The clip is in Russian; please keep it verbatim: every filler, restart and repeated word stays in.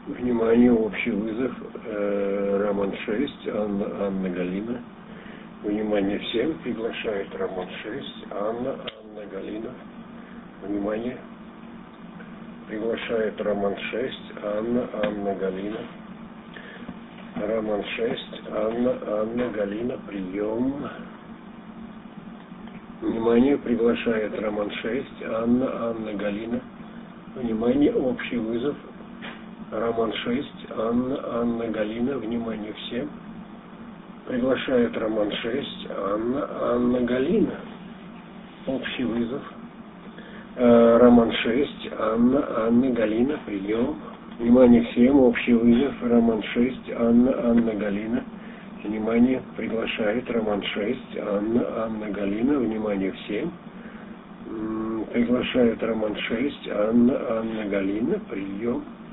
Внимание, общий вызов, э, Роман шесть, Анна, Анна Галина. Внимание всем, приглашает Роман шесть, Анна, Анна Галина. Внимание, приглашает Роман шесть, Анна, Анна Галина. Роман шесть, Анна, Анна Галина, прием. Внимание, приглашает Роман шесть, Анна, Анна Галина. Внимание, общий вызов, Роман шесть, Анна, Анна Галина. Внимание всем. Приглашает Роман шесть, Анна, Анна Галина. Общий вызов. Э, Роман шесть, Анна, Анна Галина. Прием. Внимание всем. Общий вызов. Роман шесть, Анна, Анна Галина. Внимание. Приглашает Роман шесть, Анна, Анна Галина. Внимание всем. М, Приглашает Роман шесть, Анна, Анна Галина. Прием.